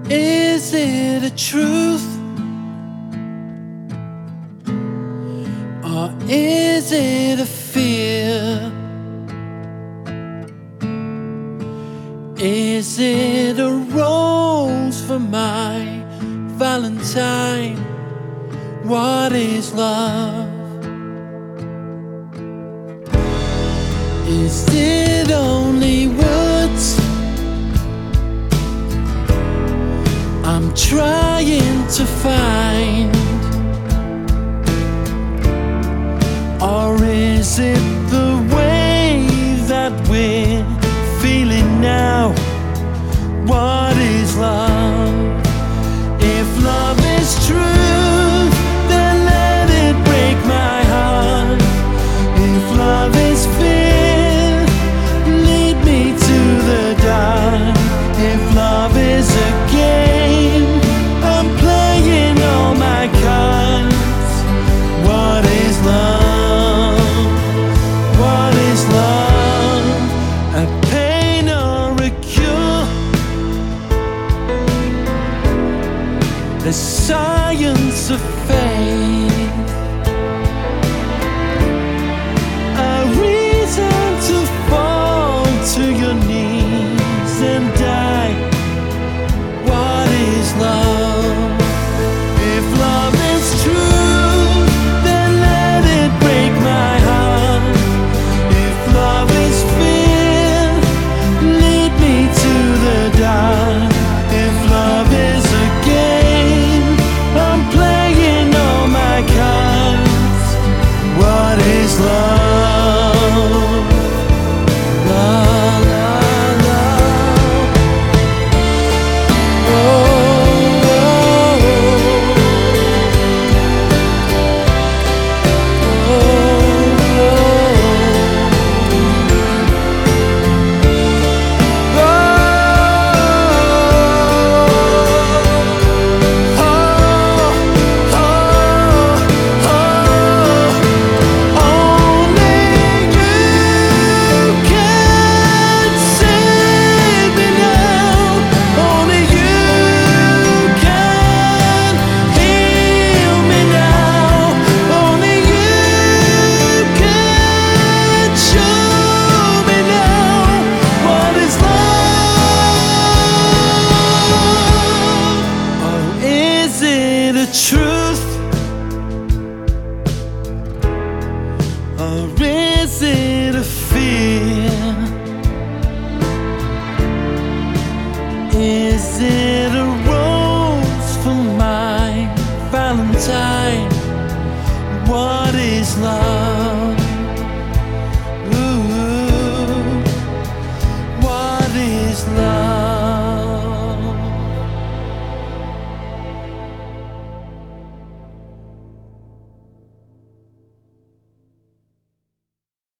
Is it a truth, or is it a fear? Is it a rose for my Valentine? What is love? Is it only words I'm trying to find? Or is it the way that we're feeling now? What is love? If love is true, then let it break my heart. If love is fear, lead me to the dark. If love is a game, I'm playing all my cards. What is love? What is love? A pain or a cure? The science of faith, a reason to fall to your knees and die. What is love? If love is true, then let it break my heart. If love is fear, lead me to the dark. If love is a game, I'm playing all my cards. What is love? Love, love, love. Oh, oh, truth, or is it a fear? Is it a rose for my Valentine? What is love?